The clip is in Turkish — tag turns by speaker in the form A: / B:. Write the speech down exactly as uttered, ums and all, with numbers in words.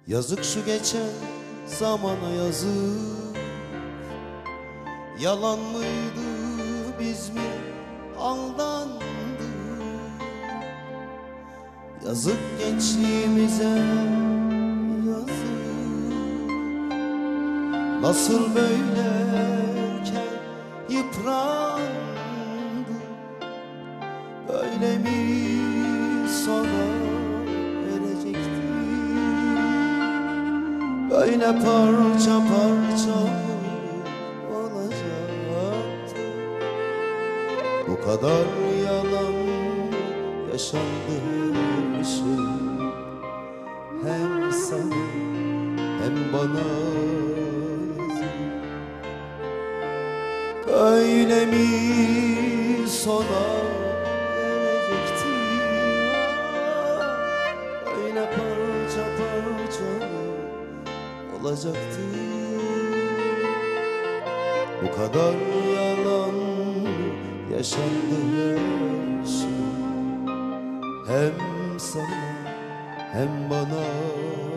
A: Yazık şu geçen zamana yazık. Yalan mıydı, biz mi aldandık? Yazık gençliğimize, yazık. Nasıl böyleyken yıprandı? Böyle mi sona erecekti? Böyle parça parça olacaktı. Bu kadar yalan yaşandı her şey. Hem sana hem bana yazık. Böyle mi sona erecekti? Böyle parça parça olacaktı. Bu kadar yalan yaşandı her şey. Hem sana hem bana